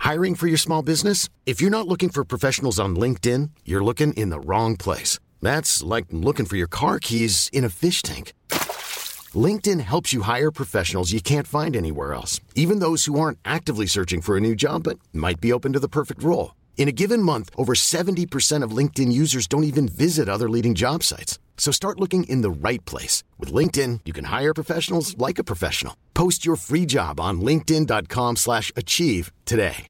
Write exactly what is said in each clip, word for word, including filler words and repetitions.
Hiring for your small business? If you're not looking for professionals on LinkedIn, you're looking in the wrong place. That's like looking for your car keys in a fish tank. LinkedIn helps you hire professionals you can't find anywhere else, even those who aren't actively searching for a new job but might be open to the perfect role. In a given month, over seventy percent of LinkedIn users don't even visit other leading job sites. So start looking in the right place. With LinkedIn, you can hire professionals like a professional. Post your free job on linkedin.com slash achieve today.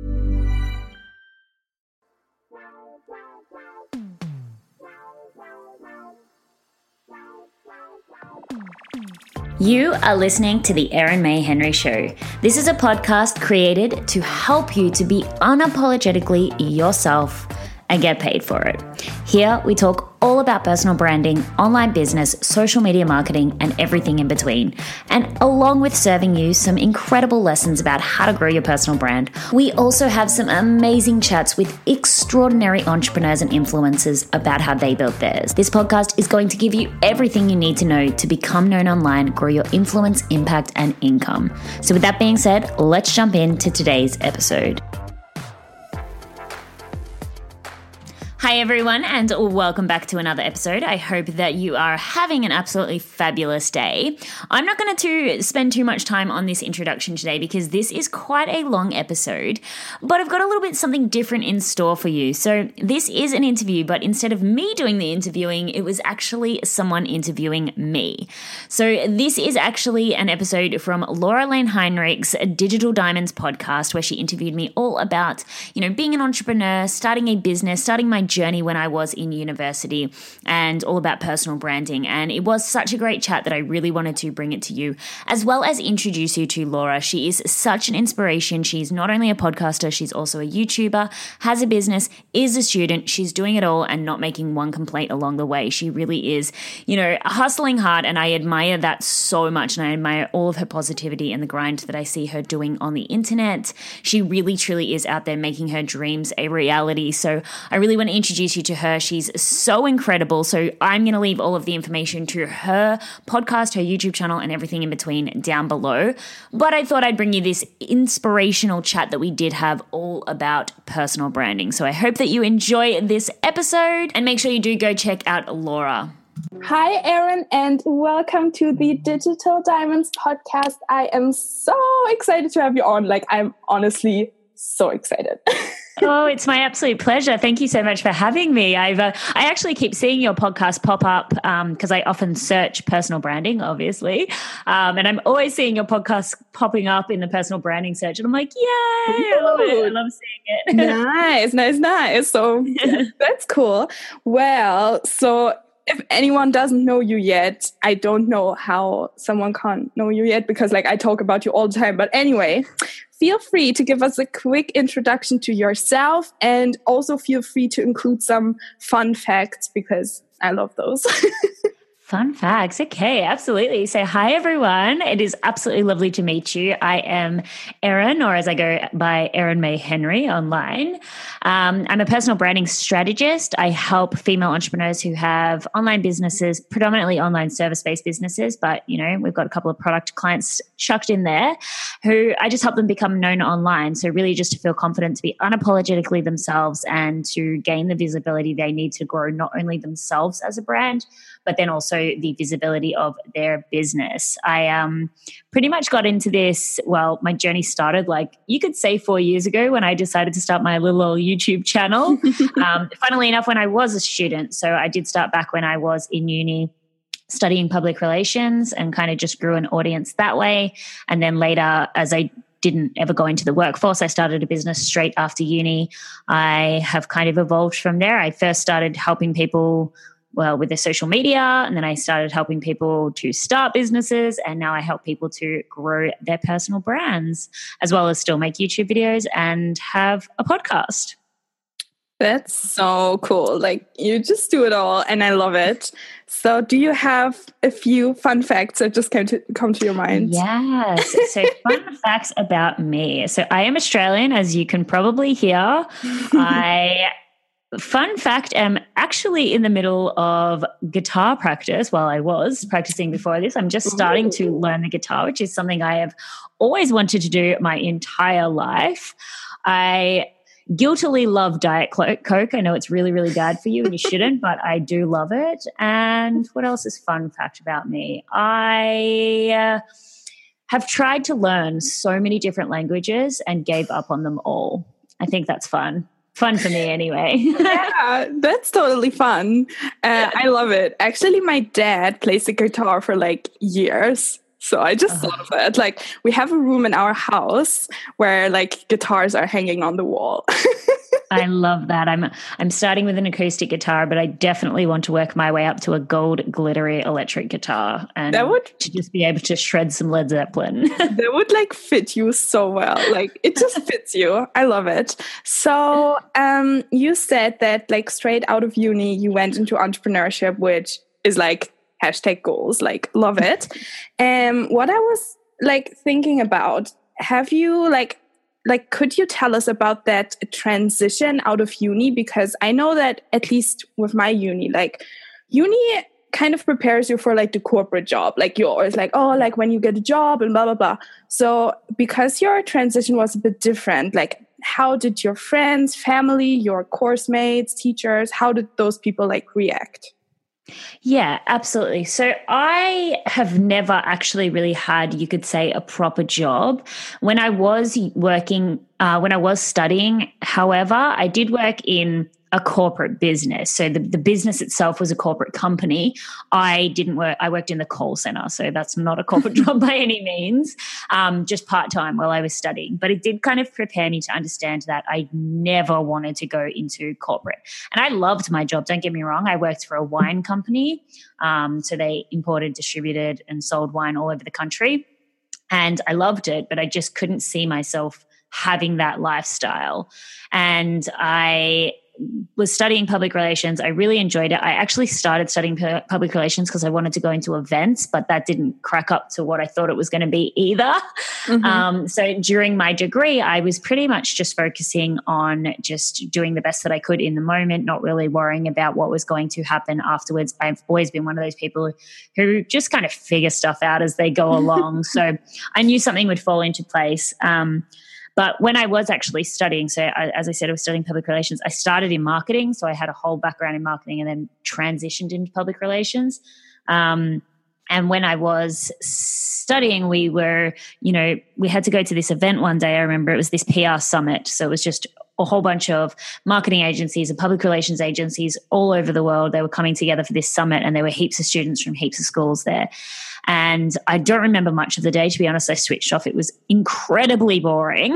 You are listening to The Erin May Henry Show. This is a podcast created to help you to be unapologetically yourself and get paid for it. Here, we talk all about personal branding, online business, social media marketing, and everything in between. And along with serving you some incredible lessons about how to grow your personal brand, we also have some amazing chats with extraordinary entrepreneurs and influencers about how they built theirs. This podcast is going to give you everything you need to know to become known online, grow your influence, impact, and income. So with that being said, let's jump into today's episode. Hi everyone, and welcome back to another episode. I hope that you are having an absolutely fabulous day. I'm not going to spend too much time on this introduction today because this is quite a long episode, but I've got a little bit something different in store for you. So this is an interview, but instead of me doing the interviewing, it was actually someone interviewing me. So this is actually an episode from Laura Lane Heinrich's Digital Diamonds podcast, where she interviewed me all about, you know, being an entrepreneur, starting a business, starting my journey when I was in university, and all about personal branding. And it was such a great chat that I really wanted to bring it to you, as well as introduce you to Laura. She is such an inspiration. She's not only a podcaster, she's also a YouTuber, has a business, is a student. She's doing it all and not making one complaint along the way. She really is, you know, hustling hard, and I admire that so much. And I admire all of her positivity and the grind that I see her doing on the internet. She really, truly is out there making her dreams a reality. So I really want to introduce you to her. She's so incredible. So I'm going to leave all of the information to her podcast, her YouTube channel, and everything in between down below. But I thought I'd bring you this inspirational chat that we did have all about personal branding. So I hope that you enjoy this episode, and make sure you do go check out Laura. Hi, Erin, and welcome to the Digital Diamonds podcast. I am so excited to have you on. Like, I'm honestly so excited. Oh, it's my absolute pleasure. Thank you so much for having me. I've uh, I actually keep seeing your podcast pop up because um, I often search personal branding, obviously, um, and I'm always seeing your podcast popping up in the personal branding search, and I'm like, yay! I love it. I love seeing it. Nice, nice, nice. So that's cool. Well, so if anyone doesn't know you yet, I don't know how someone can't know you yet, because like I talk about you all the time. But anyway, feel free to give us a quick introduction to yourself, and also feel free to include some fun facts, because I love those. Fun facts. Okay, absolutely. So hi, everyone. It is absolutely lovely to meet you. I am Erin, or as I go by Erin May Henry online. Um, I'm a personal branding strategist. I help female entrepreneurs who have online businesses, predominantly online service-based businesses, but, you know, we've got a couple of product clients chucked in there who I just help them become known online. So really just to feel confident to be unapologetically themselves and to gain the visibility they need to grow not only themselves as a brand, but then also the visibility of their business. I um, pretty much got into this, well, my journey started like you could say four years ago when I decided to start my little old YouTube channel. um, funnily enough, when I was a student. So I did start back when I was in uni studying public relations, and kind of just grew an audience that way. And then later, as I didn't ever go into the workforce, I started a business straight after uni. I have kind of evolved from there. I first started helping people well, with their social media. And then I started helping people to start businesses. And now I help people to grow their personal brands, as well as still make YouTube videos and have a podcast. That's so cool. Like, you just do it all, and I love it. So do you have a few fun facts that just came to come to your mind? Yes. So fun facts about me. So I am Australian, as you can probably hear. I Fun fact, I'm actually in the middle of guitar practice. While I was practicing before this, I'm just starting Ooh. to learn the guitar, which is something I have always wanted to do my entire life. I guiltily love Diet Coke. I know it's really, really bad for you and you shouldn't, but I do love it. And what else is fun fact about me? I uh, have tried to learn so many different languages and gave up on them all. I think that's fun. Fun for me anyway. Yeah, that's totally fun. Uh, I love it. Actually, my dad plays the guitar for like years. So I just Oh. love it. Like we have a room in our house where like guitars are hanging on the wall. I love that. I'm I'm starting with an acoustic guitar, but I definitely want to work my way up to a gold glittery electric guitar and That would- to just be able to shred some Led Zeppelin. That would like fit you so well. Like it just fits you. I love it. So um you said that like straight out of uni you went into entrepreneurship, which is like hashtag goals. Like love it. Um what I was like thinking about, have you like like could you tell us about that transition out of uni? Because I know that at least with my uni, like uni kind of prepares you for like the corporate job. Like you're always like, oh, like when you get a job and blah, blah, blah. So because your transition was a bit different, like how did your friends, family, your course mates, teachers, how did those people like react? Yeah, absolutely. So I have never actually really had, you could say, a proper job. When I was working, uh, when I was studying, however, I did work in a corporate business. So the, the business itself was a corporate company. I didn't work, I worked in the call center. So that's not a corporate job by any means, um, just part-time while I was studying. But it did kind of prepare me to understand that I never wanted to go into corporate. And I loved my job. Don't get me wrong. I worked for a wine company. Um, so they imported, distributed, and sold wine all over the country. And I loved it, but I just couldn't see myself having that lifestyle. And I was studying public relations. I really enjoyed it. I actually started studying pu- public relations because I wanted to go into events, but that didn't crack up to what I thought it was going to be either. Mm-hmm. Um, so during my degree, I was pretty much just focusing on just doing the best that I could in the moment, not really worrying about what was going to happen afterwards. I've always been one of those people who just kind of figure stuff out as they go along. So I knew something would fall into place. Um, But when I was actually studying, so I, as I said, I was studying public relations, I started in marketing. So I had a whole background in marketing and then transitioned into public relations. Um, and when I was studying, we were, you know, we had to go to this event one day. I remember it was this P R summit. So it was just a whole bunch of marketing agencies and public relations agencies all over the world. They were coming together for this summit and there were heaps of students from heaps of schools there. And I don't remember much of the day, to be honest. I switched off. It was incredibly boring.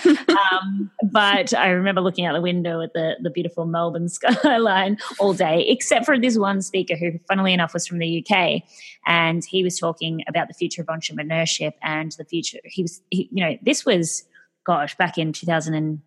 um, but I remember looking out the window at the, the beautiful Melbourne skyline all day, except for this one speaker who, funnily enough, was from the U K. And he was talking about the future of entrepreneurship and the future. He was, he, you know, this was, gosh, back in two thousand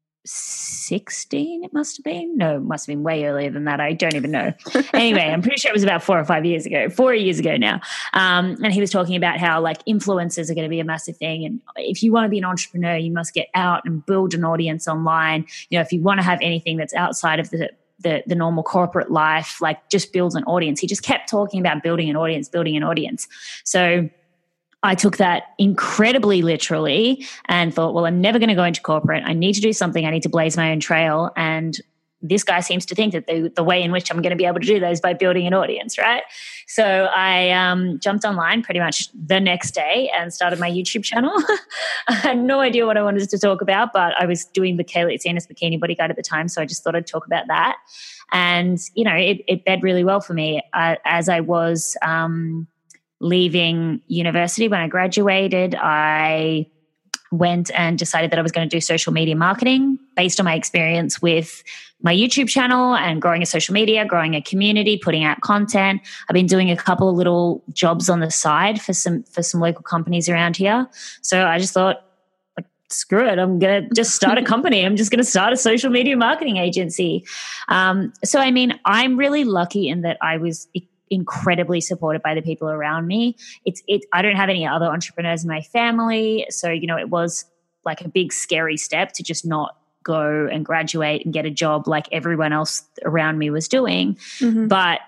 sixteen, it must have been. No, it must have been way earlier than that. I don't even know. Anyway, I'm pretty sure it was about four or five years ago, four years ago now. Um, and he was talking about how like influencers are going to be a massive thing. And if you want to be an entrepreneur, you must get out and build an audience online. You know, if you want to have anything that's outside of the The, the normal corporate life, like just builds an audience. He just kept talking about building an audience, building an audience. So I took that incredibly literally and thought, well, I'm never going to go into corporate. I need to do something. I need to blaze my own trail. And this guy seems to think that the, the way in which I'm going to be able to do that is by building an audience, right? So I um, jumped online pretty much the next day and started my YouTube channel. I had no idea what I wanted to talk about, but I was doing the Kaylee Tsianis Bikini Bodyguide at the time, so I just thought I'd talk about that. And, you know, it, it bed really well for me. Uh, as I was um, leaving university, when I graduated, I went and decided that I was going to do social media marketing based on my experience with my YouTube channel and growing a social media, growing a community, putting out content. I've been doing a couple of little jobs on the side for some for some local companies around here. So I just thought, like, screw it, I'm going to just start a company. I'm just going to start a social media marketing agency. Um, so, I mean, I'm really lucky in that I was incredibly supported by the people around me. It's it. I don't have any other entrepreneurs in my family. So, you know, it was like a big scary step to just not go and graduate and get a job like everyone else around me was doing. Mm-hmm. But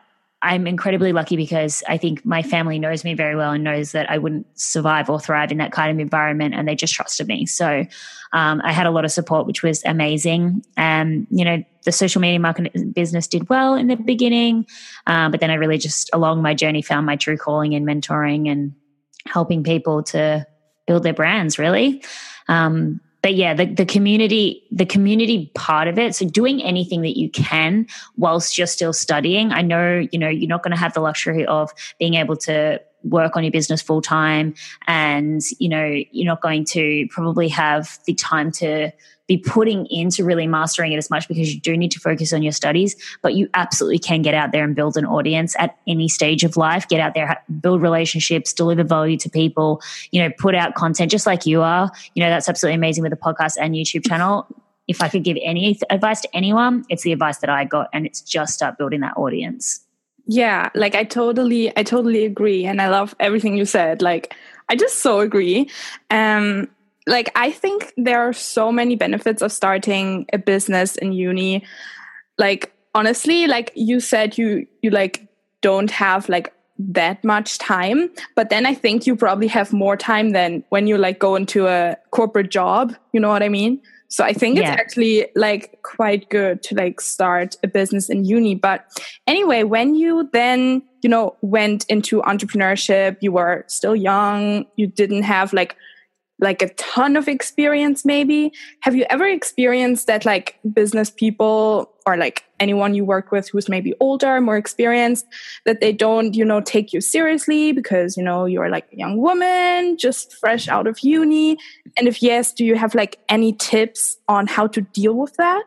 I'm incredibly lucky because I think my family knows me very well and knows that I wouldn't survive or thrive in that kind of environment, and they just trusted me. So um, I had a lot of support, which was amazing. And, you know, the social media marketing business did well in the beginning, um, but then I really just along my journey found my true calling in mentoring and helping people to build their brands, really. Um, But yeah, the, the community, the community part of it. So doing anything that you can whilst you're still studying. I know, you know, you're not going to have the luxury of being able to work on your business full time, and, you know, you're not going to probably have the time to be putting into really mastering it as much, because you do need to focus on your studies, but you absolutely can get out there and build an audience at any stage of life. Get out there, build relationships, deliver value to people, you know, put out content just like you are. You know, that's absolutely amazing with the podcast and YouTube channel. If I could give any th- advice to anyone, it's the advice that I got, and it's just start building that audience. Yeah, like I totally, I totally agree. And I love everything you said. Like, I just so agree. Um, Like, I think there are so many benefits of starting a business in uni. Like, honestly, like you said, you, you like don't have like that much time, but then I think you probably have more time than when you like go into a corporate job. You know what I mean? So I think yeah. it's actually like quite good to like start a business in uni. But anyway, when you then, you know, went into entrepreneurship, you were still young, you didn't have like like a ton of experience maybe. Have you ever experienced that like business people or like anyone you work with who's maybe older, more experienced, that they don't, you know, take you seriously because, you know, you're like a young woman just fresh out of uni? And if yes, do you have like any tips on how to deal with that?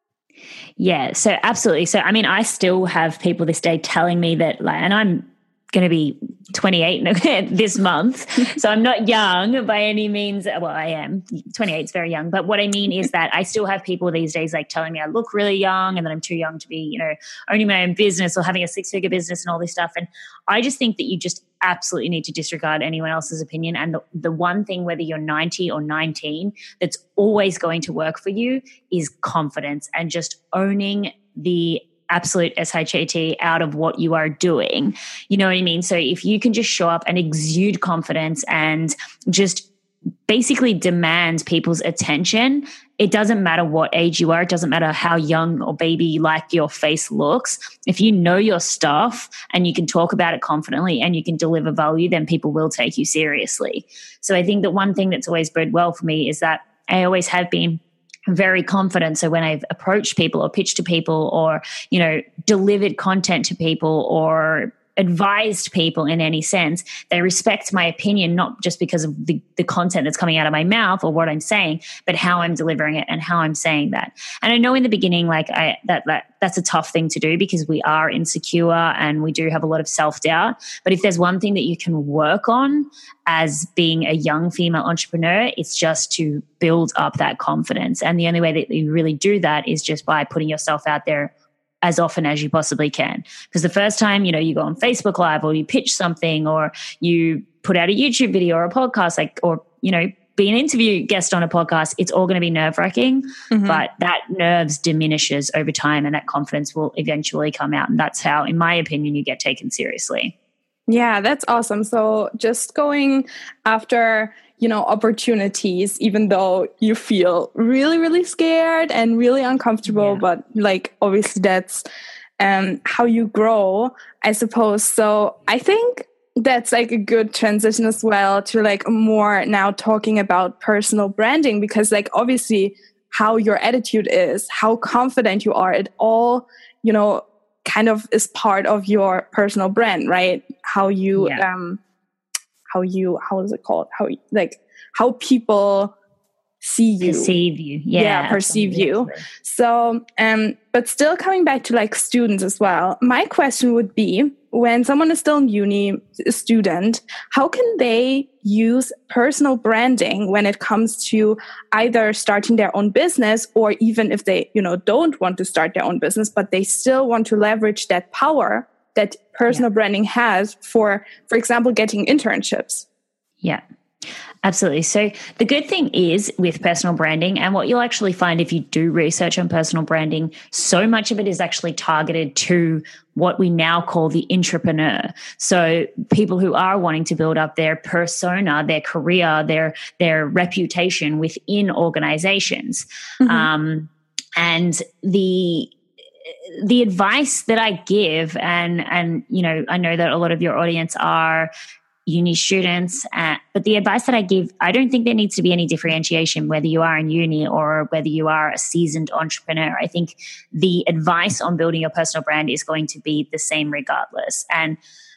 Yeah, so absolutely. So, I mean, I still have people this day telling me that, like, and I'm going to be twenty-eight this month. So I'm not young by any means. Well, I am. twenty-eight is very young. But what I mean is that I still have people these days like telling me I look really young and that I'm too young to be, you know, owning my own business or having a six-figure business and all this stuff. And I just think that you just absolutely need to disregard anyone else's opinion. And the, the one thing, whether you're ninety or nineteen, that's always going to work for you is confidence and just owning the absolute S H A T out of what you are doing. You know what I mean? So if you can just show up and exude confidence and just basically demand people's attention, it doesn't matter what age you are. It doesn't matter how young or baby like your face looks. If you know your stuff and you can talk about it confidently and you can deliver value, then people will take you seriously. So I think that one thing that's always bode well for me is that I always have been very confident. So when I've approached people or pitched to people or, you know, delivered content to people or advised people in any sense, they respect my opinion, not just because of the, the content that's coming out of my mouth or what I'm saying, but how I'm delivering it and how I'm saying that. And I know in the beginning, like I, that, that that's a tough thing to do because we are insecure and we do have a lot of self-doubt. But if there's one thing that you can work on as being a young female entrepreneur, it's just to build up that confidence. And the only way that you really do that is just by putting yourself out there as often as you possibly can. Because the first time, you know, you go on Facebook Live or you pitch something or you put out a YouTube video or a podcast, like, or, you know, be an interview guest on a podcast, it's all going to be nerve-wracking, mm-hmm. but that nerves diminishes over time and that confidence will eventually come out. And that's how, in my opinion, you get taken seriously. Yeah, that's awesome. So just going after, you know, opportunities, even though you feel really, really scared and really uncomfortable, yeah. but like, obviously that's um, how you grow, I suppose. So I think that's like a good transition as well to like more now talking about personal branding, because like, obviously how your attitude is, how confident you are, it all, you know, kind of is part of your personal brand, right? How you, yeah. um, how you, how is it called? How like how people see you, perceive you, yeah, yeah perceive you. So, um, but still coming back to like students as well. My question would be, when someone is still in uni, a student, how can they use personal branding when it comes to either starting their own business, or even if they, you know, don't want to start their own business, but they still want to leverage that power that personal yeah. branding has for, for example, getting internships? Yeah. Absolutely. So the good thing is with personal branding, and what you'll actually find if you do research on personal branding, so much of it is actually targeted to what we now call the intrapreneur. So people who are wanting to build up their persona, their career, their their reputation within organizations. Mm-hmm. Um, and the the advice that I give, and and you know, I know that a lot of your audience are uni students, uh, but the advice that I give, I don't think there needs to be any differentiation whether you are in uni or whether you are a seasoned entrepreneur. I think the advice on building your personal brand is going to be the same regardless. And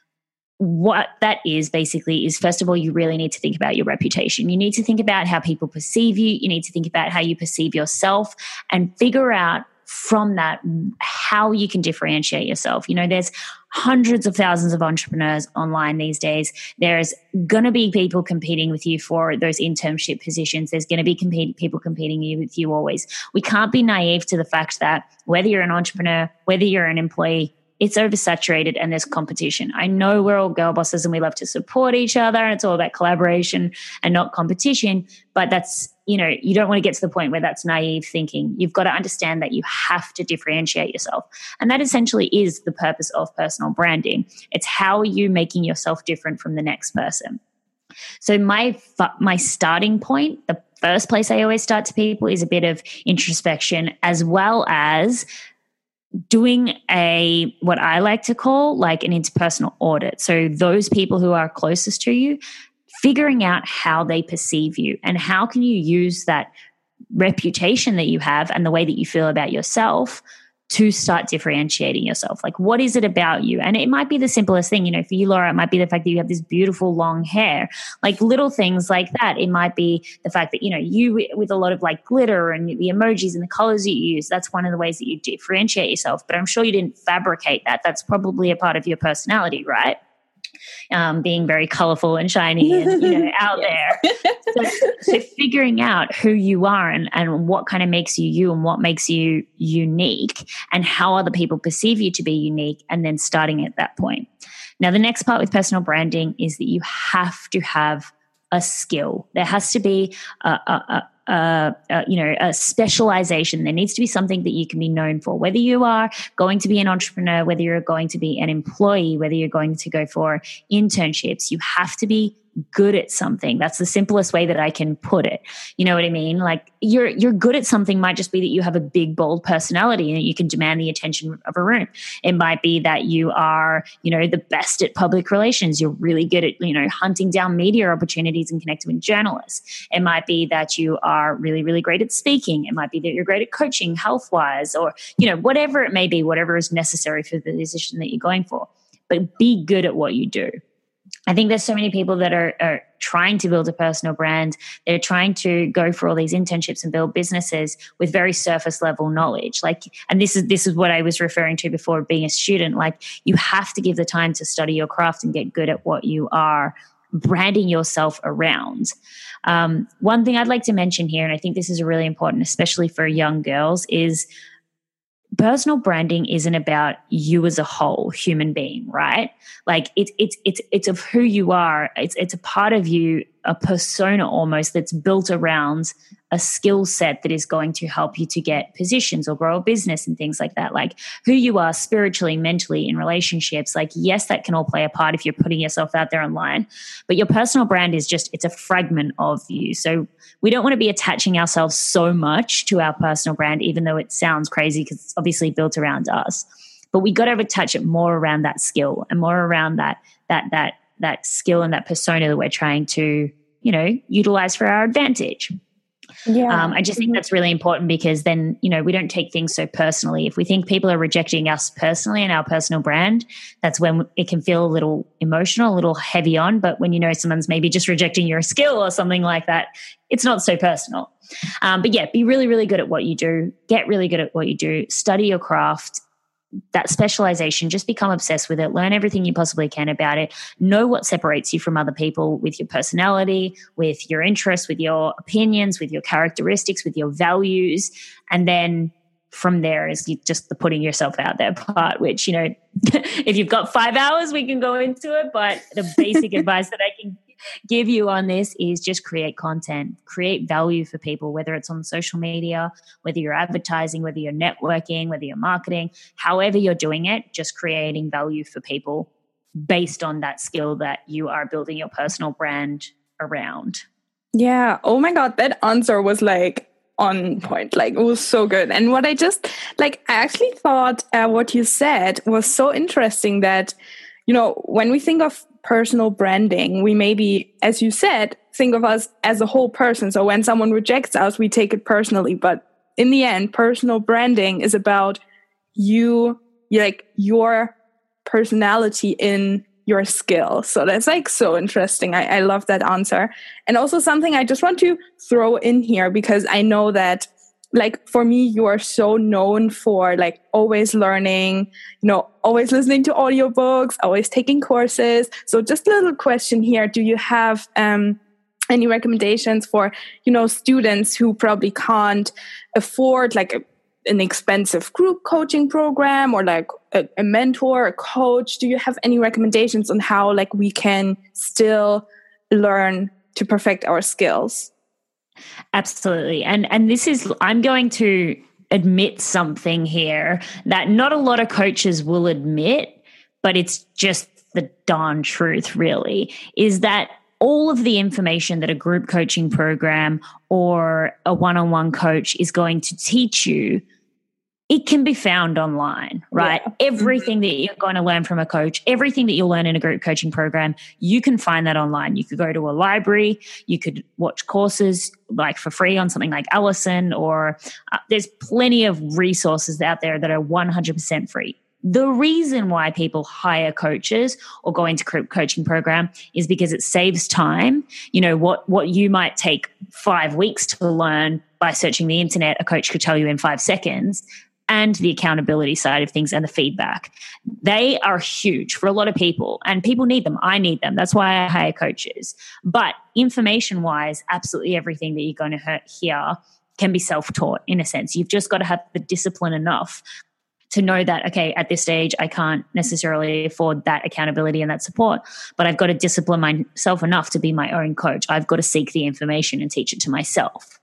what that is basically is, first of all, you really need to think about your reputation. You need to think about how people perceive you. You need to think about how you perceive yourself and figure out from that how you can differentiate yourself. You know, there's hundreds of thousands of entrepreneurs online these days. There's going to be people competing with you for those internship positions. There's going to be compete, people competing with you always. We can't be naive to the fact that whether you're an entrepreneur, whether you're an employee, it's oversaturated and there's competition. I know we're all girl bosses and we love to support each other and it's all about collaboration and not competition, but that's, you know, you don't want to get to the point where that's naive thinking. You've got to understand that you have to differentiate yourself. And that essentially is the purpose of personal branding. It's how are you making yourself different from the next person? So my my starting point, the first place I always start to people is a bit of introspection, as well as doing a, what I like to call like an interpersonal audit. So those people who are closest to you, figuring out how they perceive you and how can you use that reputation that you have and the way that you feel about yourself to start differentiating yourself. Like, what is it about you? And it might be the simplest thing, you know, for you, Laura, it might be the fact that you have this beautiful long hair, like little things like that. It might be the fact that, you know, you with a lot of like glitter and the emojis and the colors that you use, that's one of the ways that you differentiate yourself. But I'm sure you didn't fabricate that. That's probably a part of your personality, right? Um, being very colorful and shiny and, you know, out there. So, so figuring out who you are and, and what kind of makes you you and what makes you unique and how other people perceive you to be unique, and then starting at that point. Now, the next part with personal branding is that you have to have a skill. There has to be a, a, a, a, a you know, a specialization. There needs to be something that you can be known for, whether you are going to be an entrepreneur, whether you're going to be an employee, whether you're going to go for internships. You have to be good at something. That's the simplest way that I can put it. You know what I mean? Like you're you're good at something might just be that you have a big, bold personality and you can demand the attention of a room. It might be that you are, you know, the best at public relations. You're really good at, you know, hunting down media opportunities and connecting with journalists. It might be that you are really, really great at speaking. It might be that you're great at coaching health-wise, or, you know, whatever it may be, whatever is necessary for the position that you're going for. But be good at what you do. I think there's so many people that are, are trying to build a personal brand. They're trying to go for all these internships and build businesses with very surface level knowledge. Like, and this is this is what I was referring to before, being a student. Like, you have to give the time to study your craft and get good at what you are branding yourself around. Um, one thing I'd like to mention here, and I think this is really important, especially for young girls, is personal branding isn't about you as a whole human being, right? Like it's it's it's it's of who you are. It's it's a part of you, a persona almost that's built around a skill set that is going to help you to get positions or grow a business and things like that. Like who you are spiritually, mentally, in relationships. Like, yes, that can all play a part if you're putting yourself out there online, but your personal brand is just, it's a fragment of you. So we don't want to be attaching ourselves so much to our personal brand, even though it sounds crazy because it's obviously built around us. But we got to attach it more around that skill and more around that that that that skill and that persona that we're trying to, you know, utilize for our advantage. Yeah. Um, I just think that's really important, because then, you know, we don't take things so personally. If we think people are rejecting us personally and our personal brand, that's when it can feel a little emotional, a little heavy on. But when you know someone's maybe just rejecting your skill or something like that, it's not so personal. Um, but yeah, be really, really good at what you do. Get really good at what you do. Study your craft. That specialization, just become obsessed with it. Learn everything you possibly can about it. Know what separates you from other people with your personality, with your interests, with your opinions, with your characteristics, with your values. And then from there is just the putting yourself out there part, which, you know, if you've got five hours, we can go into it. But the basic advice that I can give you on this is just create content, create value for people, whether it's on social media, whether you're advertising, whether you're networking, whether you're marketing, however you're doing it, just creating value for people based on that skill that you are building your personal brand around. Yeah. Oh my God. That answer was like on point. Like it was so good. And what I just like, I actually thought uh, what you said was so interesting that, you know, when we think of personal branding, we maybe, as you said, think of us as a whole person. So when someone rejects us, we take it personally. But in the end, personal branding is about you, like your personality in your skill. So that's like so interesting. I, I love that answer. And also something I just want to throw in here, because I know that like for me, you are so known for like always learning, you know, always listening to audiobooks, always taking courses. So just a little question here. Do you have um, any recommendations for, you know, students who probably can't afford like a an expensive group coaching program or like a, a mentor, a coach? Do you have any recommendations on how like we can still learn to perfect our skills? Absolutely. And and this is, I'm going to admit something here that not a lot of coaches will admit, but it's just the darn truth really, is that all of the information that a group coaching program or a one-on-one coach is going to teach you, it can be found online, right? Yeah. Everything that you're going to learn from a coach, everything that you'll learn in a group coaching program, you can find that online. You could go to a library, you could watch courses like for free on something like Allison, or uh, there's plenty of resources out there that are one hundred percent free. The reason why people hire coaches or go into group coaching program is because it saves time. You know, what, what you might take five weeks to learn by searching the internet, a coach could tell you in five seconds. And the accountability side of things and the feedback. They are huge for a lot of people, and people need them. I need them. That's why I hire coaches. But information-wise, absolutely everything that you're going to hear can be self-taught in a sense. You've just got to have the discipline enough to know that, okay, at this stage, I can't necessarily afford that accountability and that support, but I've got to discipline myself enough to be my own coach. I've got to seek the information and teach it to myself.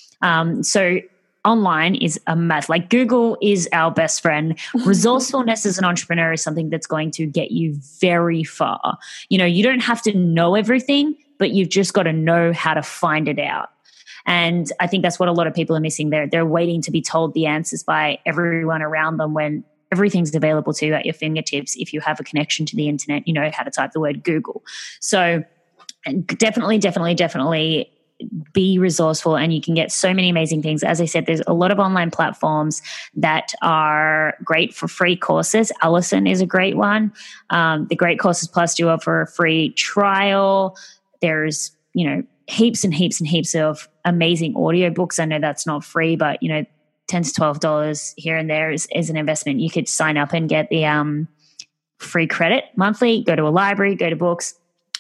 Um, so online is a mess. Like Google is our best friend. Resourcefulness as an entrepreneur is something that's going to get you very far. You know, you don't have to know everything, but you've just got to know how to find it out. And I think that's what a lot of people are missing there. They're waiting to be told the answers by everyone around them when everything's available to you at your fingertips. If you have a connection to the internet, you know how to type the word Google. So definitely, definitely, definitely be resourceful, and you can get so many amazing things. As I said, there's a lot of online platforms that are great for free courses. Allison is a great one. Um, the Great Courses Plus do offer a free trial. There's, you know, heaps and heaps and heaps of amazing audiobooks. I know that's not free, but, you know, ten to twelve dollars here and there is, is an investment. You could sign up and get the um, free credit monthly, go to a library, go to books.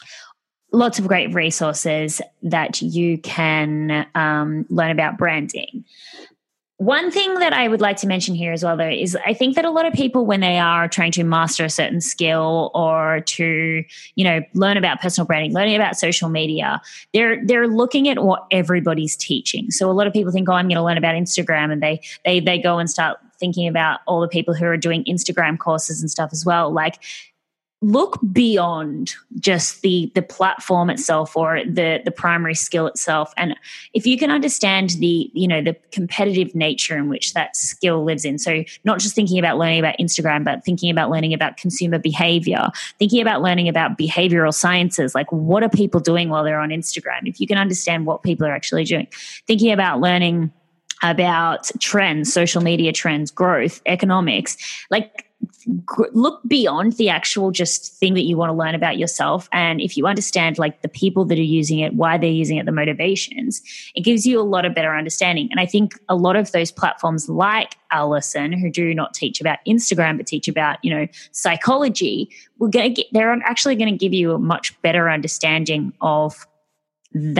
Lots of great resources that you can um, learn about branding. One thing that I would like to mention here as well, though, is I think that a lot of people, when they are trying to master a certain skill or to, you know, learn about personal branding, learning about social media, they're they're looking at what everybody's teaching. So a lot of people think, oh, I'm going to learn about Instagram, and they they they go and start thinking about all the people who are doing Instagram courses and stuff as well. Like, look beyond just the the platform itself or the the primary skill itself. And if you can understand the, you know, the competitive nature in which that skill lives in, so not just thinking about learning about Instagram, but thinking about learning about consumer behavior, thinking about learning about behavioral sciences, like what are people doing while they're on Instagram? If you can understand what people are actually doing, thinking about learning about trends, social media trends, growth, economics, like look beyond the actual just thing that you want to learn about yourself. And if you understand like the people that are using it, why they're using it, the motivations, it gives you a lot of better understanding. And I think a lot of those platforms like Allison, who do not teach about Instagram, but teach about, you know, psychology, we're going to get, they're actually going to give you a much better understanding of that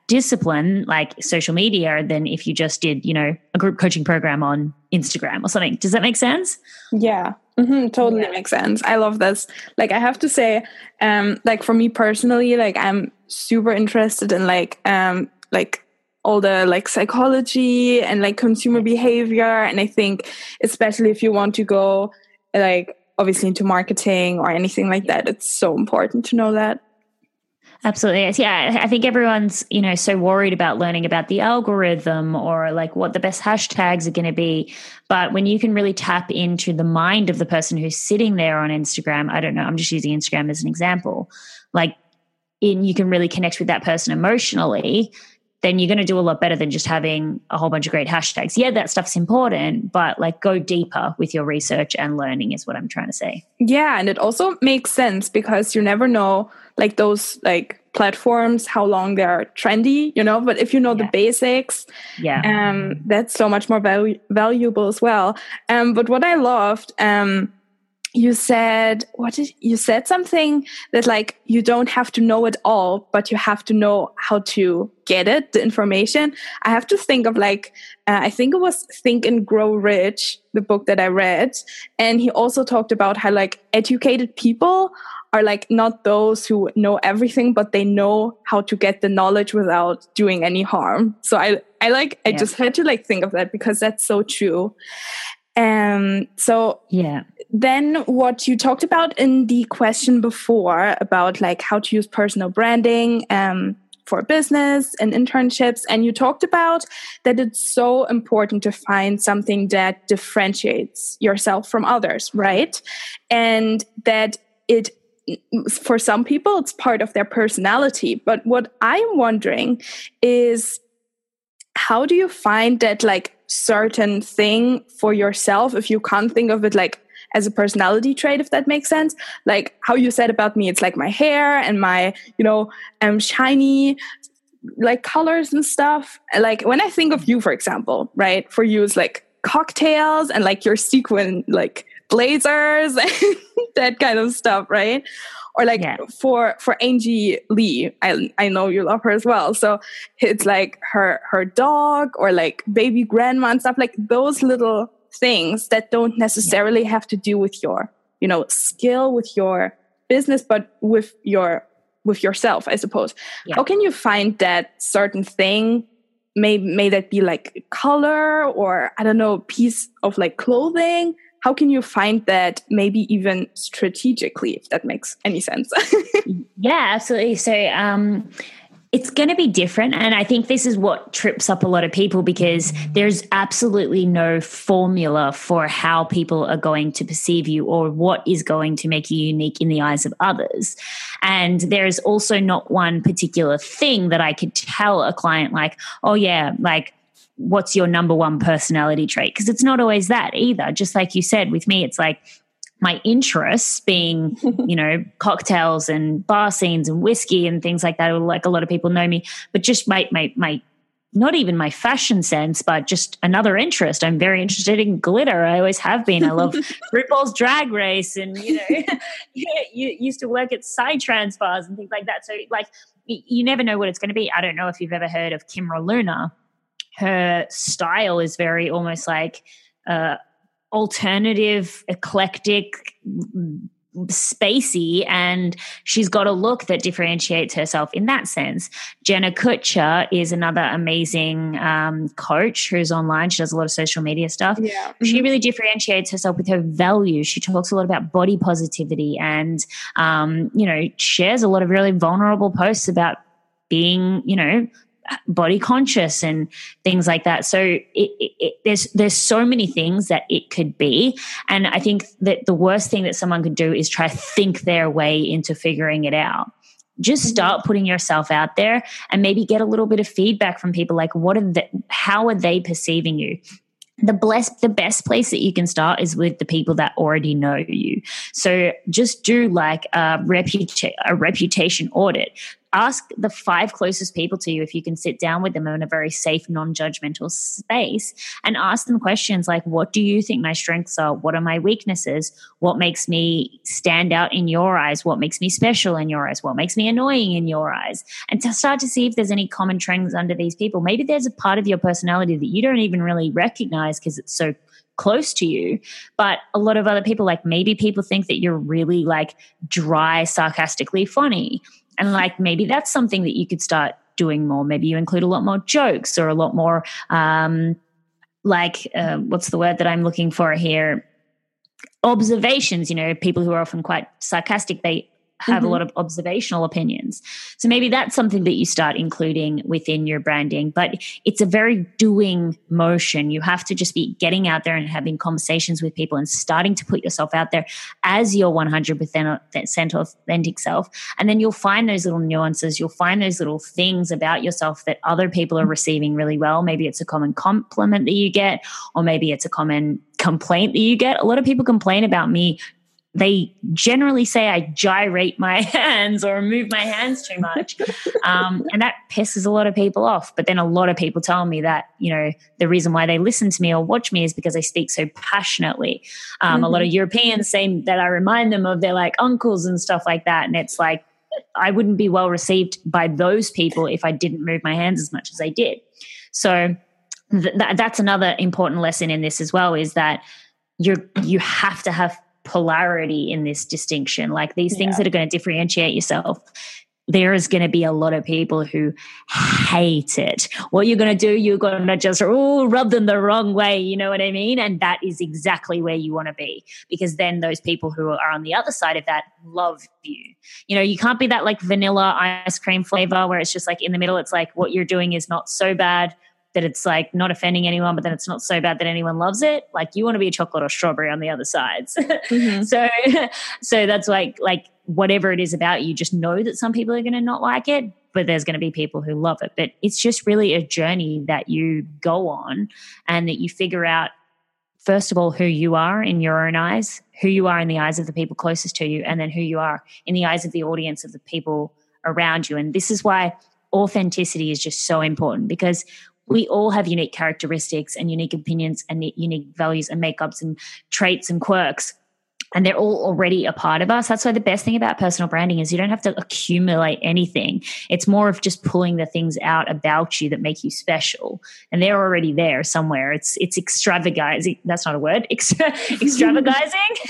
discipline, like social media, than if you just did, you know, a group coaching program on Instagram or something. Does that make sense? Yeah, mm-hmm, totally yeah. makes sense. I love this. Like, I have to say, um, like for me personally, like I'm super interested in like, um, like all the like psychology and like consumer behavior. And I think especially if you want to go like obviously into marketing or anything like that, it's so important to know that. Absolutely. Yeah. I think everyone's, you know, so worried about learning about the algorithm or like what the best hashtags are going to be. But when you can really tap into the mind of the person who's sitting there on Instagram, I don't know, I'm just using Instagram as an example, like in, you can really connect with that person emotionally, then you're going to do a lot better than just having a whole bunch of great hashtags. Yeah, that stuff's important, but like go deeper with your research and learning is what I'm trying to say. Yeah. And it also makes sense because you never know like those like platforms, how long they're trendy, you know, but if you know yeah. the basics, yeah, um, that's so much more valu- valuable as well. Um, but what I loved, um, you said, what did you said something that like, you don't have to know it all, but you have to know how to get it, the information. I have to think of like, uh, I think it was Think and Grow Rich, the book that I read. And he also talked about how like educated people are like not those who know everything, but they know how to get the knowledge without doing any harm. So I, I like, I yeah. just had to like think of that because that's so true. Um, so yeah. Then what you talked about in the question before about like how to use personal branding, um, for business and internships. And you talked about that it's so important to find something that differentiates yourself from others, right? And that it, for some people, it's part of their personality. But what I'm wondering is, how do you find that like certain thing for yourself if you can't think of it like as a personality trait, if that makes sense? Like how you said about me, it's like my hair and my, you know, um, shiny like colors and stuff. Like when I think of you, for example, right? For you, it's like cocktails and like your sequin, like blazers and that kind of stuff, right? Or like yeah. for for Angie Lee, I I know you love her as well. So it's like her her dog or like baby grandma and stuff, like those little things that don't necessarily yeah. have to do with your, you know, skill, with your business, but with your with yourself, I suppose. Yeah. How can you find that certain thing? May may that be like color or I don't know, piece of like clothing? How can you find that maybe even strategically, if that makes any sense? Yeah, absolutely. So um, it's going to be different. And I think this is what trips up a lot of people because there's absolutely no formula for how people are going to perceive you or what is going to make you unique in the eyes of others. And there's also not one particular thing that I could tell a client like, oh yeah, like, what's your number one personality trait? Because it's not always that either. Just like you said, with me, it's like my interests being, you know, cocktails and bar scenes and whiskey and things like that. Like a lot of people know me, but just my, my, my, not even my fashion sense, but just another interest. I'm very interested in glitter. I always have been. I love RuPaul's Drag Race and, you know, you, you used to work at Psytrance bars and things like that. So like, you never know what it's going to be. I don't know if you've ever heard of Kimra Luna. Her style is very almost like uh, alternative, eclectic, spacey, and she's got a look that differentiates herself in that sense. Jenna Kutcher is another amazing um, coach who's online. She does a lot of social media stuff. Yeah. She really differentiates herself with her values. She talks a lot about body positivity and, um, you know, shares a lot of really vulnerable posts about being, you know, body conscious and things like that. So it, it, it, there's there's so many things that it could be, and I think that the worst thing that someone could do is try to think their way into figuring it out. Just start putting yourself out there and maybe get a little bit of feedback from people. Like, what are the, how are they perceiving you? The blessed, the best place that you can start is with the people that already know you. So just do like a, reputa- a reputation audit. ask the five closest people to you if you can sit down with them in a very safe, non-judgmental space and ask them questions like, what do you think my strengths are? What are my weaknesses? What makes me stand out in your eyes? What makes me special in your eyes? What makes me annoying in your eyes? And to start to see if there's any common trends under these people. Maybe there's a part of your personality that you don't even really recognize because it's so close to you, but a lot of other people, like maybe people think that you're really like dry, sarcastically funny. And like maybe that's something that you could start doing more. Maybe you include a lot more jokes or a lot more um, like, uh, what's the word that I'm looking for here? Observations. You know, people who are often quite sarcastic, they have mm-hmm. a lot of observational opinions. So maybe that's something that you start including within your branding, but it's a very doing motion. You have to just be getting out there and having conversations with people and starting to put yourself out there as your one hundred percent authentic self. And then you'll find those little nuances. You'll find those little things about yourself that other people are receiving really well. Maybe it's a common compliment that you get, or maybe it's a common complaint that you get. A lot of people complain about me. They generally say I gyrate my hands or move my hands too much. Um, and that pisses a lot of people off. But then a lot of people tell me that, you know, the reason why they listen to me or watch me is because I speak so passionately. Um, mm-hmm. A lot of Europeans say that I remind them of their like uncles and stuff like that. And it's like, I wouldn't be well received by those people if I didn't move my hands as much as I did. So th- that's another important lesson in this as well, is that you're, you have to have polarity in this distinction, like these yeah. things that are going to differentiate yourself. There is going to be a lot of people who hate it. What you're going to do, you're going to just oh, rub them the wrong way, you know what I mean? And that is exactly where you want to be, because then those people who are on the other side of that love you. You know, you can't be that like vanilla ice cream flavor where it's just like in the middle, it's like what you're doing is not so bad that it's like not offending anyone, but then it's not so bad that anyone loves it. Like you want to be a chocolate or strawberry on the other sides. Mm-hmm. so, so that's like, like whatever it is about you, just know that some people are going to not like it, but there's going to be people who love it. But it's just really a journey that you go on and that you figure out, first of all, who you are in your own eyes, who you are in the eyes of the people closest to you, and then who you are in the eyes of the audience of the people around you. And this is why authenticity is just so important, because we all have unique characteristics and unique opinions and unique values and makeups and traits and quirks, and they're all already a part of us. That's why the best thing about personal branding is you don't have to accumulate anything. It's more of just pulling the things out about you that make you special, and they're already there somewhere. It's it's extravagizing. That's not a word. Extra, extravagizing.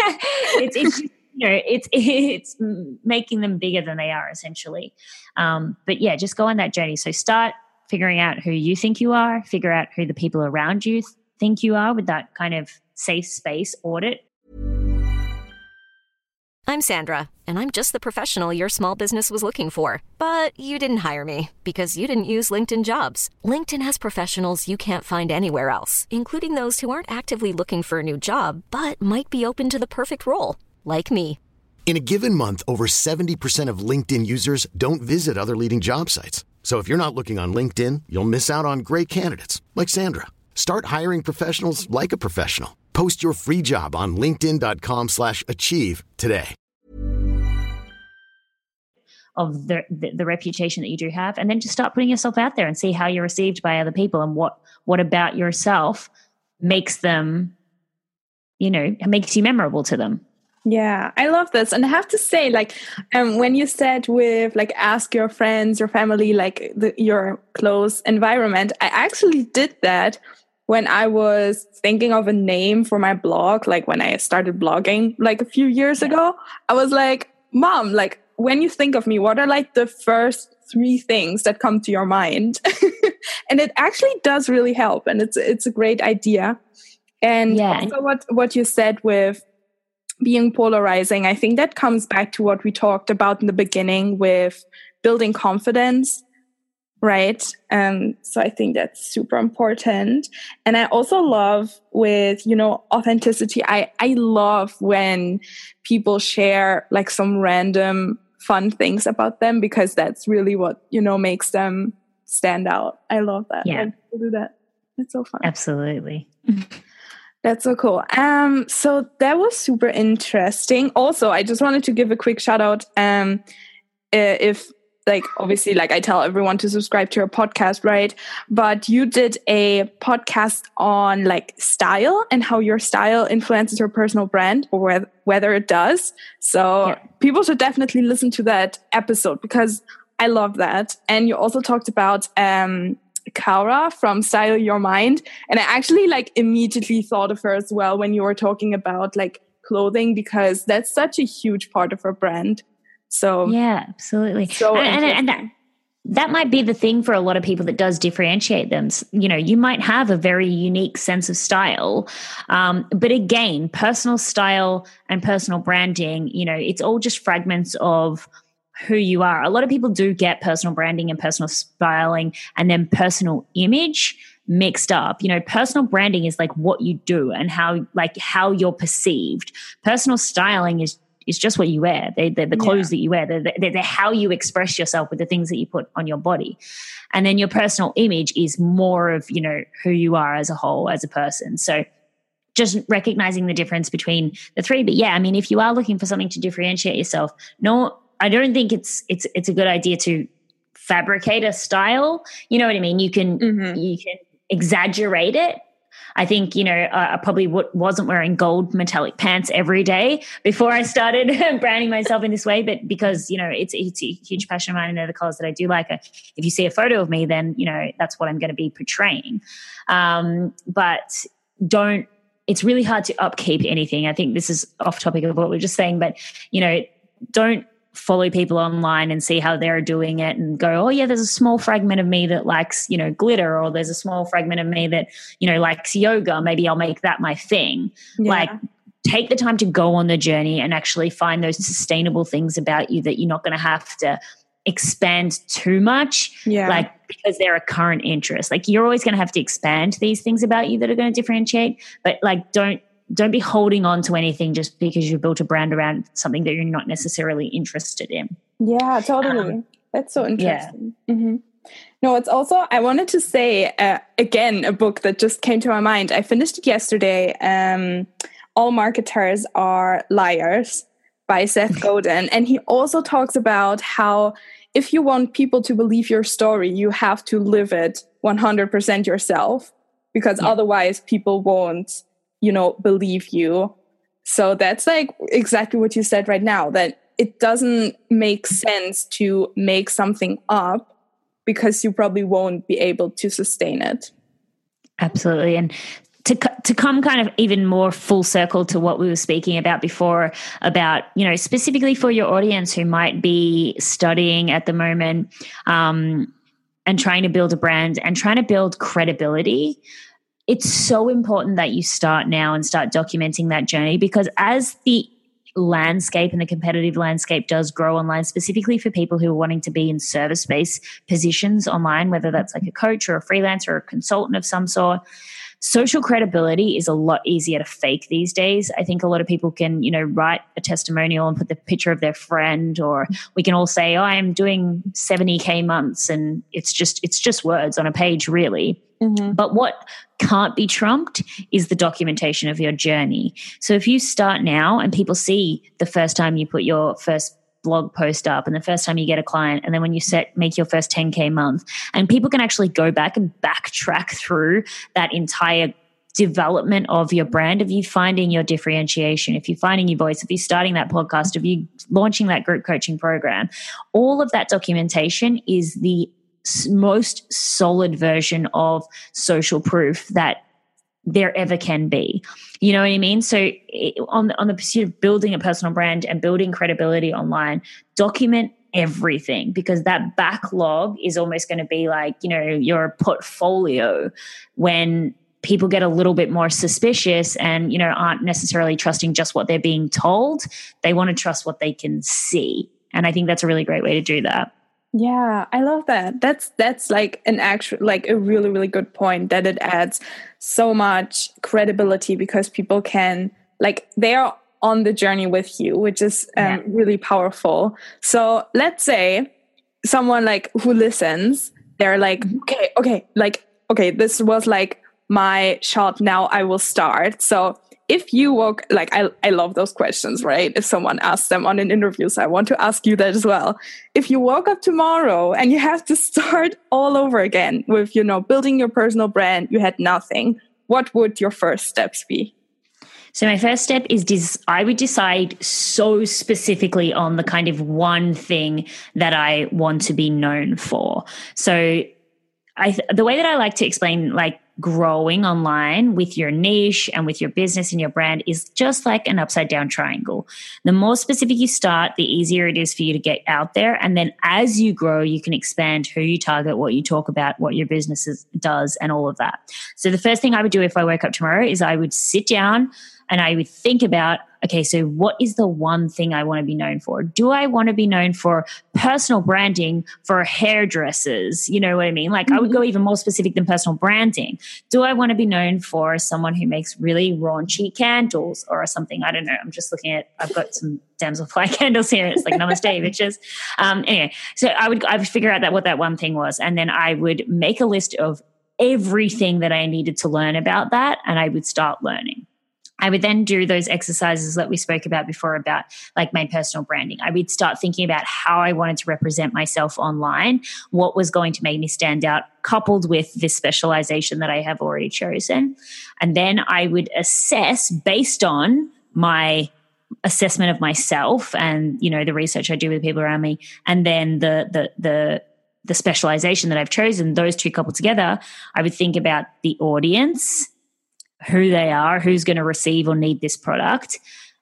it's, it's you know, it's it's making them bigger than they are essentially. Um, but yeah, just go on that journey. So start figuring out who you think you are, figure out who the people around you th- think you are with that kind of safe space audit. I'm Sandra, and I'm just the professional your small business was looking for. But you didn't hire me because you didn't use LinkedIn Jobs. LinkedIn has professionals you can't find anywhere else, including those who aren't actively looking for a new job, but might be open to the perfect role, like me. In a given month, over seventy percent of LinkedIn users don't visit other leading job sites. So if you're not looking on LinkedIn, you'll miss out on great candidates like Sandra. Start hiring professionals like a professional. Post your free job on linkedin dot com slash achieve today. Of the, the the reputation that you do have, and then just start putting yourself out there and see how you're received by other people, and what what about yourself makes them, you know, makes you memorable to them. Yeah, I love this. And I have to say, like, um, when you said with like, ask your friends, your family, like the, your close environment, I actually did that when I was thinking of a name for my blog, like when I started blogging like a few years yeah. ago. I was like, Mom, like when you think of me, what are like the first three things that come to your mind? And it actually does really help. And it's it's a great idea. And yeah. also what, what you said with being polarizing, I think that comes back to what we talked about in the beginning with building confidence, right? Um, so I think that's super important. And I also love with, you know, authenticity. I, I love when people share like some random fun things about them, because that's really what, you know, makes them stand out. I love that. Yeah. When people do that. It's so fun. Absolutely. That's so cool. Um, so that was super interesting. Also, I just wanted to give a quick shout out. Um, if like obviously like I tell everyone to subscribe to your podcast, right? But you did a podcast on like style and how your style influences your personal brand, or whether, whether it does. So yeah. people should definitely listen to that episode because I love that. And you also talked about um Cara from Style Your Mind, and I actually like immediately thought of her as well when you were talking about like clothing, because that's such a huge part of her brand. So yeah, absolutely. So and, and, and that, that might be the thing for a lot of people that does differentiate them. You know, you might have a very unique sense of style. Um, but again, personal style and personal branding, you know, it's all just fragments of who you are. A lot of people do get personal branding and personal styling and then personal image mixed up. You know, personal branding is like what you do and how, like how you're perceived. Personal styling is It's just what you wear. They, they're the clothes yeah. that you wear. They're, they're, they're how you express yourself with the things that you put on your body. And then your personal image is more of, you know, who you are as a whole, as a person. So just recognizing the difference between the three. But yeah, I mean, if you are looking for something to differentiate yourself, no, I don't think it's it's it's a good idea to fabricate a style. You know what I mean? You can mm-hmm. you can exaggerate it. I think, you know, uh, I probably w- wasn't wearing gold metallic pants every day before I started branding myself in this way, but because, you know, it's, it's a huge passion of mine and they're the colors that I do like. If you see a photo of me, then, you know, that's what I'm going to be portraying. Um, but don't, it's really hard to upkeep anything. I think this is off topic of what we we're just saying, but, you know, don't follow people online and see how they're doing it and go, oh yeah, there's a small fragment of me that likes, you know, glitter, or there's a small fragment of me that, you know, likes yoga. Maybe I'll make that my thing. Yeah. Like take the time to go on the journey and actually find those sustainable things about you that you're not going to have to expand too much. Yeah. Like because they're a current interest. Like you're always going to have to expand these things about you that are going to differentiate, but like don't Don't be holding on to anything just because you built a brand around something that you're not necessarily interested in. Yeah, totally. Um, That's so interesting. Yeah. Mm-hmm. No, it's also, I wanted to say, uh, again, a book that just came to my mind. I finished it yesterday. Um, All Marketers Are Liars by Seth Godin. And he also talks about how if you want people to believe your story, you have to live it one hundred percent yourself, because yeah. otherwise people won't, you know, believe you. So that's like exactly what you said right now, that it doesn't make sense to make something up because you probably won't be able to sustain it. Absolutely. And to to come kind of even more full circle to what we were speaking about before, about, you know, specifically for your audience who might be studying at the moment um, and trying to build a brand and trying to build credibility, it's so important that you start now and start documenting that journey, because as the landscape and the competitive landscape does grow online, specifically for people who are wanting to be in service-based positions online, whether that's like a coach or a freelancer or a consultant of some sort, social credibility is a lot easier to fake these days. I think a lot of people can, you know, write a testimonial and put the picture of their friend, or we can all say, oh, I'm doing seventy K months, and it's just, it's just words on a page really. Mm-hmm. But what can't be trumped is the documentation of your journey. So if you start now and people see the first time you put your first blog post up and the first time you get a client, and then when you set make your first ten K month, and people can actually go back and backtrack through that entire development of your brand, of you finding your differentiation, if you're finding your voice, if you're starting that podcast, if you're launching that group coaching program, all of that documentation is the most solid version of social proof that there ever can be. You know what I mean? So it, on, on the pursuit of building a personal brand and building credibility online, document everything, because that backlog is almost going to be like, you know, your portfolio when people get a little bit more suspicious and, you know, aren't necessarily trusting just what they're being told. They want to trust what they can see. And I think that's a really great way to do that. Yeah, I love that. That's that's like an actual, like a really, really good point, that it adds so much credibility because people can, like, they are on the journey with you, which is um, yeah. really powerful. So let's say someone like who listens, they're like, okay, okay, like, okay, this was like my shot. Now I will start. So if you woke, like, I, I love those questions, right? If someone asks them on an interview, so I want to ask you that as well. If you woke up tomorrow and you have to start all over again with, you know, building your personal brand, you had nothing, what would your first steps be? So my first step is des- I would decide so specifically on the kind of one thing that I want to be known for. So I th- the way that I like to explain, like, growing online with your niche and with your business and your brand is just like an upside down triangle. The more specific you start, the easier it is for you to get out there. And then as you grow, you can expand who you target, what you talk about, what your business is, does, and all of that. So the first thing I would do if I woke up tomorrow is I would sit down and I would think about, okay, so what is the one thing I want to be known for? Do I want to be known for personal branding for hairdressers? You know what I mean? Like, mm-hmm. I would go even more specific than personal branding. Do I want to be known for someone who makes really raunchy candles or something? I don't know. I'm just looking at, I've got some Damselfly candles here. It's like namaste bitches. Um, anyway, so I would, I would figure out that what that one thing was. And then I would make a list of everything that I needed to learn about that. And I would start learning. I would then do those exercises that we spoke about before about like my personal branding. I would start thinking about how I wanted to represent myself online, what was going to make me stand out, coupled with this specialization that I have already chosen. And then I would assess based on my assessment of myself and, you know, the research I do with people around me, and then the the the the specialization that I've chosen, those two coupled together, I would think about the audience, who they are, who's going to receive or need this product.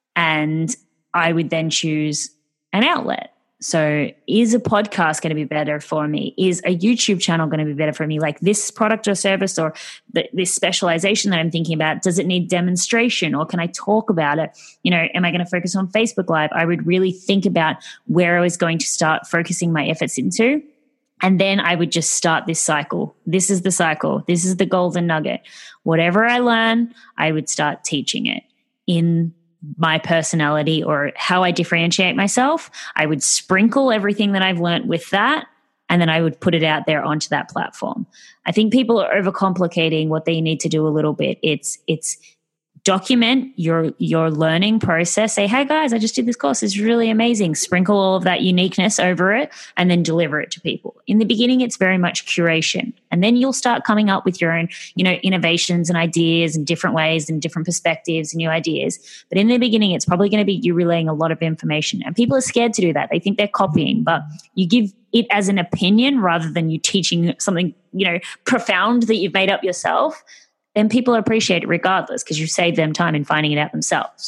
And I would then choose an outlet. So is a podcast going to be better for me? Is a YouTube channel going to be better for me? Like this product or service or the, this specialization that I'm thinking about, does it need demonstration or can I talk about it? You know, am I going to focus on Facebook Live? I would really think about where I was going to start focusing my efforts into. And then I would just start this cycle. This is the cycle. This is the golden nugget. Whatever I learn, I would start teaching it in my personality or how I differentiate myself. I would sprinkle everything that I've learned with that, and then I would put it out there onto that platform. I think people are overcomplicating what they need to do a little bit. It's it's document your your learning process. Say, hey guys, I just did this course. It's really amazing. Sprinkle all of that uniqueness over it and then deliver it to people. In the beginning, it's very much curation. And then you'll start coming up with your own, you know, innovations and ideas and different ways and different perspectives and new ideas. But in the beginning, it's probably going to be you relaying a lot of information. And people are scared to do that. They think they're copying, but you give it as an opinion rather than you teaching something, you know, profound that you've made up yourself. Then people appreciate it regardless because you saved them time in finding it out themselves.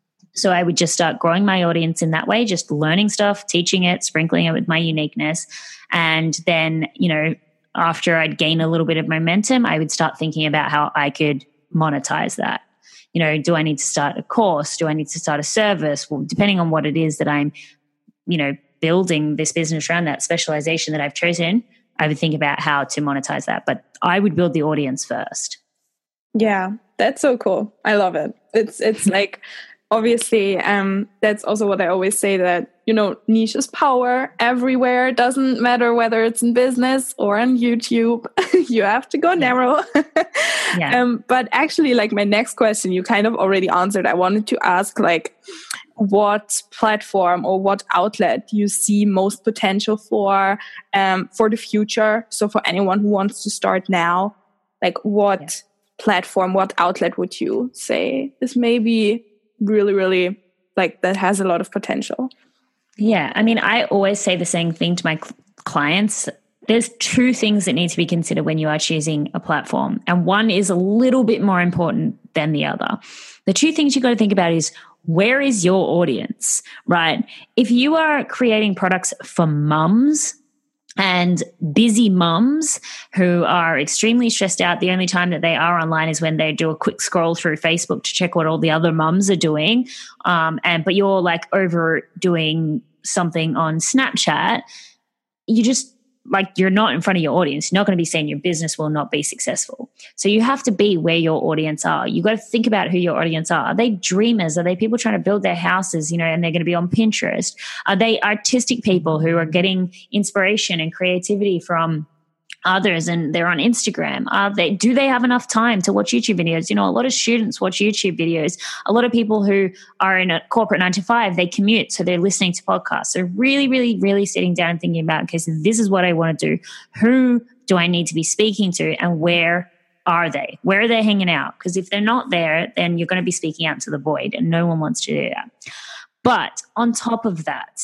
So I would just start growing my audience in that way, just learning stuff, teaching it, sprinkling it with my uniqueness. And then, you know, after I'd gain a little bit of momentum, I would start thinking about how I could monetize that. You know, do I need to start a course? Do I need to start a service? Well, depending on what it is that I'm, you know, building this business around, that specialization that I've chosen, I would think about how to monetize that. But I would build the audience first. Yeah, that's so cool. I love it. It's it's like, obviously, um, that's also what I always say, that, you know, niche is power everywhere. It doesn't matter whether it's in business or on YouTube. You have to go narrow. Yeah. um, but actually, like my next question, you kind of already answered. I wanted to ask, like, what platform or what outlet you see most potential for um, for the future. So for anyone who wants to start now, like what... Yeah. platform, what outlet would you say is maybe really, really like that has a lot of potential? Yeah. I mean, I always say the same thing to my cl- clients. There's two things that need to be considered when you are choosing a platform. And one is a little bit more important than the other. The two things you got to think about is, where is your audience, right? If you are creating products for mums, and busy mums who are extremely stressed out, the only time that they are online is when they do a quick scroll through Facebook to check what all the other mums are doing. Um, and but you're like overdoing something on Snapchat, you just like you're not in front of your audience. You're not going to be saying your business will not be successful. So you have to be where your audience are. You got to think about who your audience are. Are they dreamers? Are they people trying to build their houses, you know, and they're going to be on Pinterest? Are they artistic people who are getting inspiration and creativity from others and they're on Instagram. Are they, do they have enough time to watch YouTube videos? You know, a lot of students watch YouTube videos. A lot of people who are in a corporate nine to five, they commute, so they're listening to podcasts. So really, really, really sitting down and thinking about, okay, so this is what I want to do. Who do I need to be speaking to, and where are they? Where are they hanging out? Because if they're not there, then you're going to be speaking out to the void, and no one wants to do that. But on top of that,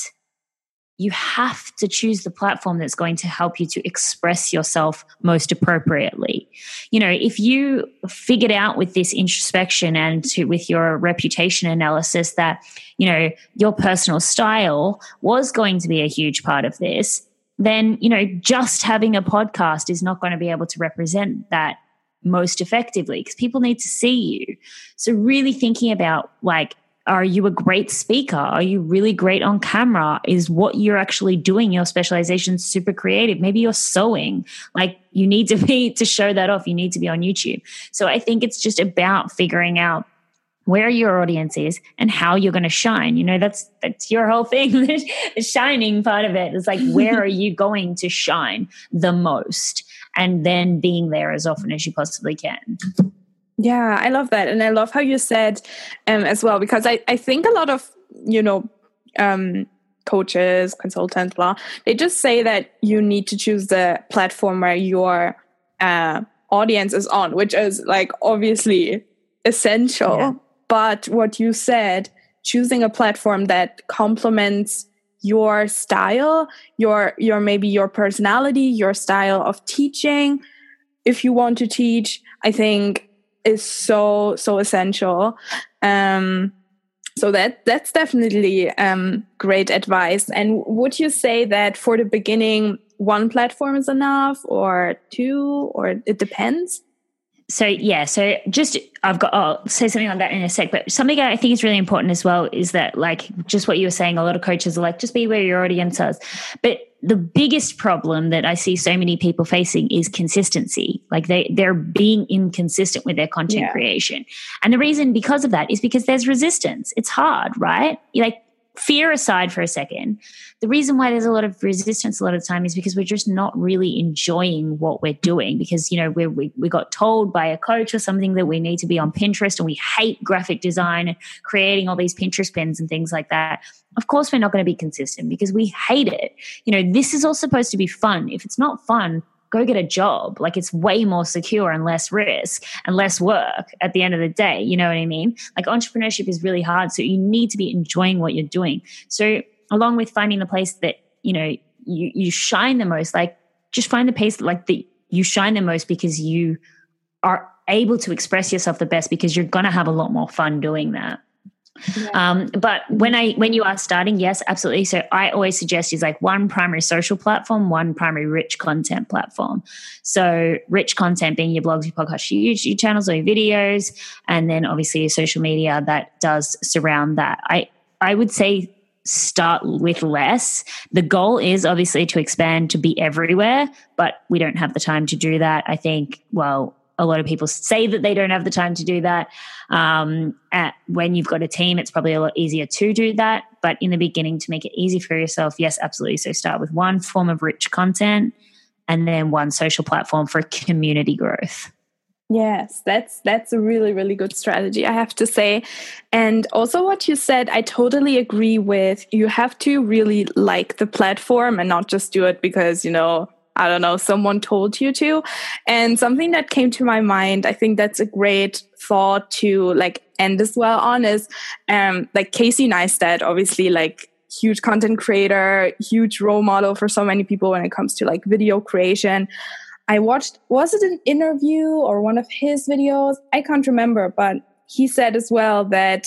you have to choose the platform that's going to help you to express yourself most appropriately. You know, if you figured out with this introspection and to, with your reputation analysis that, you know, your personal style was going to be a huge part of this, then, you know, just having a podcast is not going to be able to represent that most effectively, because people need to see you. So really thinking about, like, are you a great speaker? Are you really great on camera? Is what you're actually doing, your specialization, super creative? Maybe you're sewing. Like, you need to be, to show that off, you need to be on YouTube. So I think it's just about figuring out where your audience is and how you're going to shine. You know, that's that's your whole thing. The shining part of it is like, where are you going to shine the most? And then being there as often as you possibly can. Yeah, I love that. And I love how you said um, as well, because I, I think a lot of, you know, um, coaches, consultants, blah, they just say that you need to choose the platform where your uh, audience is on, which is like obviously essential. Yeah. But what you said, choosing a platform that complements your style, your your maybe your personality, your style of teaching, if you want to teach, I think is so, so essential. Um, so that that's definitely um, great advice. And would you say that for the beginning, one platform is enough, or two, or it depends? So, yeah, so just I've got, I'll say something on that in a sec, but something I think is really important as well is that, like, just what you were saying, a lot of coaches are like, just be where your audience is. But the biggest problem that I see so many people facing is consistency. Like, they, they're being inconsistent with their content yeah. creation. And the reason because of that is because there's resistance. It's hard, right? You like, fear aside for a second, the reason why there's a lot of resistance a lot of the time is because we're just not really enjoying what we're doing, because, you know, we we we got told by a coach or something that we need to be on Pinterest, and we hate graphic design and creating all these Pinterest pins and things like that. Of course, we're not going to be consistent because we hate it. You know, this is all supposed to be fun. If it's not fun, go get a job. Like, it's way more secure and less risk and less work at the end of the day. You know what I mean? Like, entrepreneurship is really hard. So you need to be enjoying what you're doing. So along with finding the place that, you know, you, you shine the most, like, just find the place like that you shine the most, because you are able to express yourself the best, because you're going to have a lot more fun doing that. Yeah. Um, but when I, when you are starting, yes, absolutely. So I always suggest is like one primary social platform, one primary rich content platform. So rich content being your blogs, your podcasts, your YouTube channels, or your videos, and then obviously your social media that does surround that. I, I would say start with less. The goal is obviously to expand to be everywhere, but we don't have the time to do that. I think, well, a lot of people say that they don't have the time to do that. Um, at, when you've got a team, it's probably a lot easier to do that. But in the beginning, to make it easy for yourself, yes, absolutely. So start with one form of rich content and then one social platform for community growth. Yes, that's that's a really, really good strategy, I have to say. And also what you said, I totally agree with. You have to really like the platform and not just do it because, you know, I don't know, someone told you to. And something that came to my mind, I think that's a great thought to like end as well on is um, like Casey Neistat, obviously like huge content creator, huge role model for so many people when it comes to like video creation. I watched, was it an interview or one of his videos? I can't remember, but he said as well that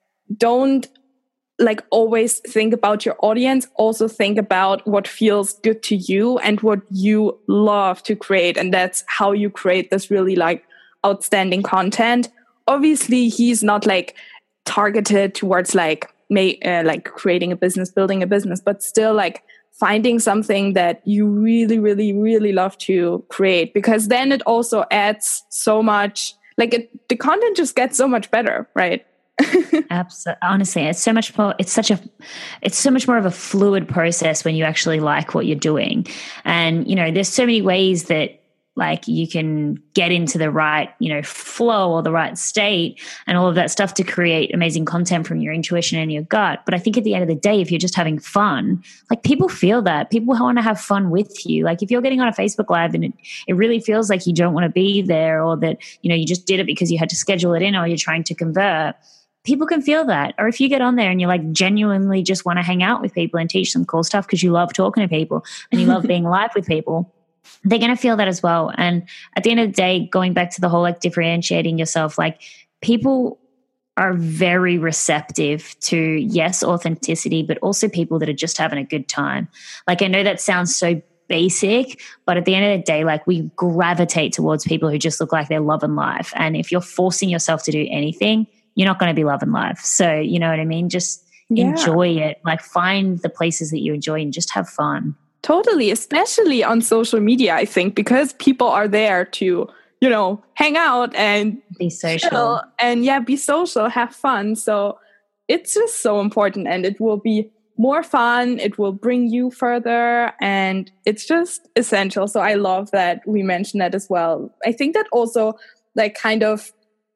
don't like always think about your audience, also think about what feels good to you and what you love to create. And that's how you create this really like outstanding content. Obviously, he's not like targeted towards like, may, uh, like creating a business, building a business, but still like finding something that you really, really, really love to create, because then it also adds so much, like it, the content just gets so much better, right? Absolutely. Honestly, it's so much more, it's such a, it's so much more of a fluid process when you actually like what you're doing. And, you know, there's so many ways that like you can get into the right, you know, flow or the right state and all of that stuff to create amazing content from your intuition and your gut. But I think at the end of the day, if you're just having fun, like people feel that. People want to have fun with you. Like if you're getting on a Facebook Live and it, it really feels like you don't want to be there, or that, you know, you just did it because you had to schedule it in, or you're trying to convert, people can feel that. Or if you get on there and you like genuinely just want to hang out with people and teach them cool stuff because you love talking to people and you love being live with people, they're going to feel that as well. And at the end of the day, going back to the whole like differentiating yourself, like people are very receptive to, yes, authenticity, but also people that are just having a good time. Like I know that sounds so basic, but at the end of the day, like we gravitate towards people who just look like they're loving life. And if you're forcing yourself to do anything, you're not going to be loving life. So, you know what I mean? Just yeah. enjoy it. Like find the places that you enjoy and just have fun. Totally, especially on social media, I think, because people are there to, you know, hang out and be social chill and yeah, be social, have fun. So it's just so important, and it will be more fun. It will bring you further, and it's just essential. So I love that we mentioned that as well. I think that also like kind of,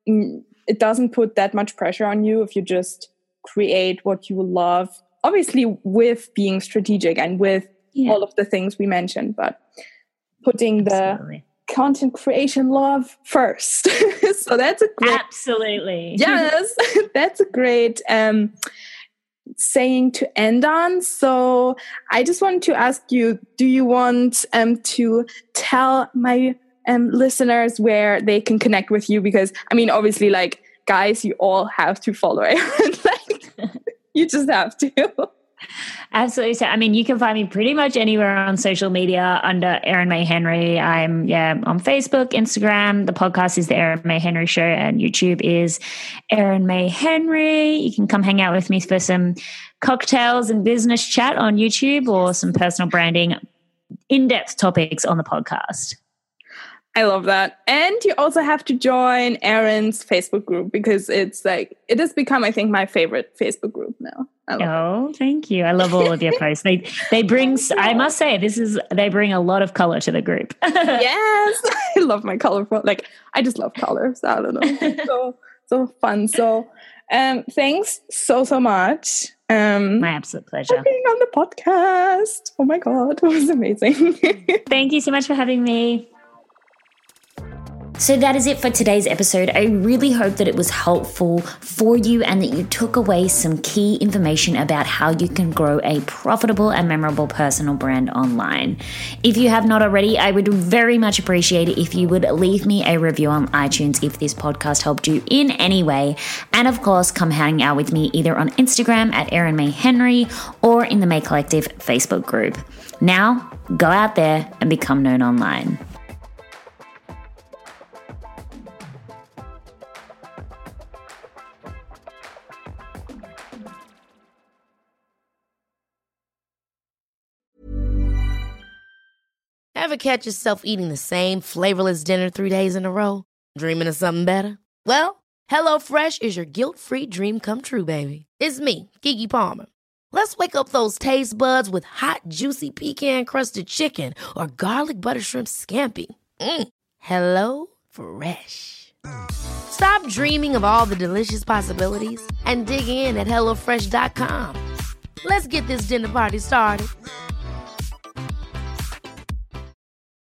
it doesn't put that much pressure on you if you just create what you love, obviously with being strategic and with yeah. all of the things we mentioned, but putting Absolutely. the content creation love first. So that's a great, Absolutely. Yes, that's a great um, saying to end on. So I just wanted to ask you, do you want um, to tell my um, listeners where they can connect with you? Because I mean, obviously, like guys, you all have to follow it. Like, you just have to. Absolutely. So, I mean, you can find me pretty much anywhere on social media under Erin May Henry. I'm, yeah, on Facebook, Instagram. The podcast is The Erin May Henry Show, and YouTube is Erin May Henry. You can come hang out with me for some cocktails and business chat on YouTube, or some personal branding, in-depth topics on the podcast. I love that. And you also have to join Erin's Facebook group, because it's like, it has become, I think, my favorite Facebook group now. Oh, it. Thank you. I love all of your posts. They they bring, I must say, this is, they bring a lot of color to the group. Yes. I love my colorful, like, I just love colors. I don't know. So, so fun. So, um, thanks so, so much. Um, my absolute pleasure. For being on the podcast. Oh my God. It was amazing. Thank you so much for having me. So that is it for today's episode. I really hope that it was helpful for you and that you took away some key information about how you can grow a profitable and memorable personal brand online. If you have not already, I would very much appreciate it if you would leave me a review on iTunes if this podcast helped you in any way. And of course, come hang out with me either on Instagram at Erin May Henry or in the May Collective Facebook group. Now, go out there and become known online. Ever catch yourself eating the same flavorless dinner three days in a row? Dreaming of something better? Well, HelloFresh is your guilt-free dream come true, baby. It's me, Keke Palmer. Let's wake up those taste buds with hot, juicy pecan-crusted chicken or garlic butter shrimp scampi. Mm. Hello Fresh. Stop dreaming of all the delicious possibilities and dig in at hello fresh dot com. Let's get this dinner party started.